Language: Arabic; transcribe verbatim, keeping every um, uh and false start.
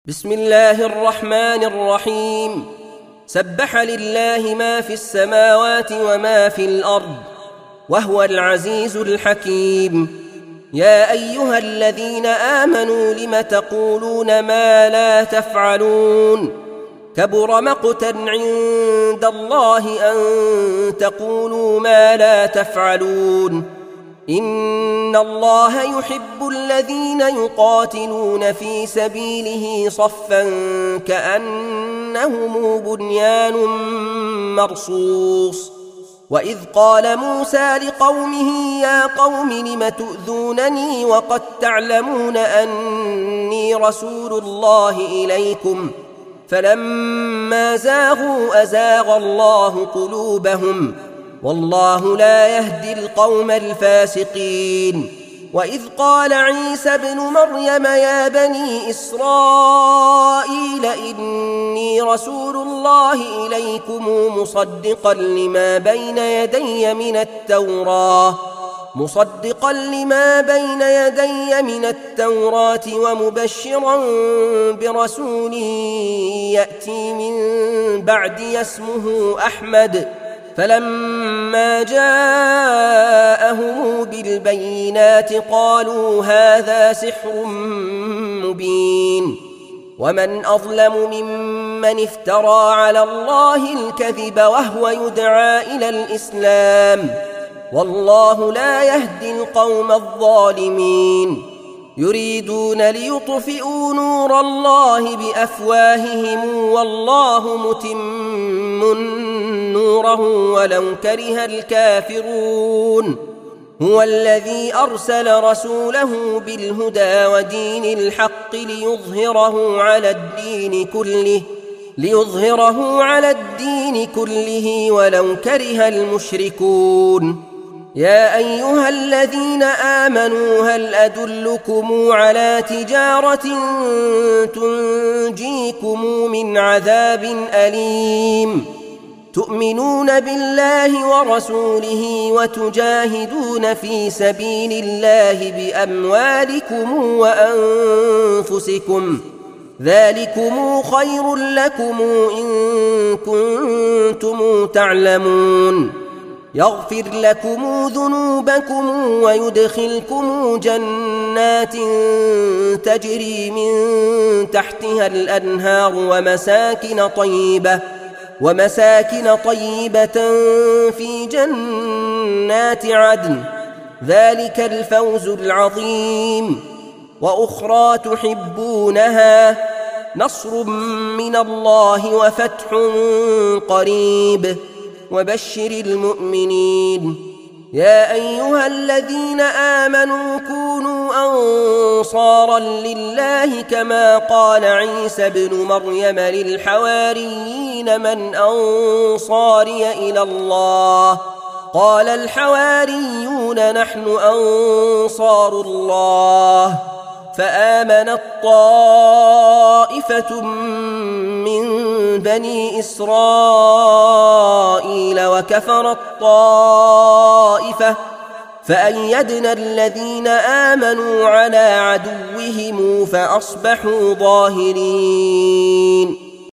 بسم الله الرحمن الرحيم. سبح لله ما في السماوات وما في الأرض وهو العزيز الحكيم. يا أيها الذين آمنوا لم تقولون ما لا تفعلون؟ كبر مقتا عند الله أن تقولوا ما لا تفعلون. إن الله يحب الذين يقاتلون في سبيله صفا كأنهم بنيان مرصوص. وإذ قال موسى لقومه يا قوم لم تؤذونني وقد تعلمون أني رسول الله إليكم فلما زاغوا أزاغ الله قلوبهم والله لا يهدي القوم الفاسقين. وإذ قال عيسى ابن مريم يا بني إسرائيل إني رسول الله إليكم مصدقا لما بين يدي من التوراة مصدقا لما بين يدي من التوراة ومبشرا برسول يأتي من بعدي اسمه أحمد. فلما جاءهم بالبينات قالوا هذا سحر مبين. ومن أظلم ممن افترى على الله الكذب وهو يدعى إلى الإسلام والله لا يهدي القوم الظالمين. يريدون ليطفئوا نور الله بأفواههم والله متم نوره ولو كره الكافرون. هو الذي أرسل رسوله بالهدى ودين الحق ليظهره على الدين كله ليظهره على الدين كله ولو كره المشركون. يا أيها الذين آمنوا هل أدلكم على تجارة تنجيكم من عذاب أليم تؤمنون بالله ورسوله وتجاهدون في سبيل الله بأموالكم وأنفسكم ذلكم خير لكم إن كنتم تعلمون. يغفر لكم ذنوبكم ويدخلكم جنات تجري من تحتها الأنهار ومساكن طيبة ومساكن طيبة في جنات عدن ذلك الفوز العظيم. وأخرى تحبونها نصر من الله وفتح قريب وبشر المؤمنين. يا أيها الذين آمنوا كونوا أنصارا لله كما قال عيسى ابن مريم للحواريين من أنصاري إلى الله قال الحواريون نحن أنصار الله. فآمنت طائفة من بني إسرائيل وكفرت طائفة فأيدنا الذين آمنوا على عدوهم فأصبحوا ظاهرين.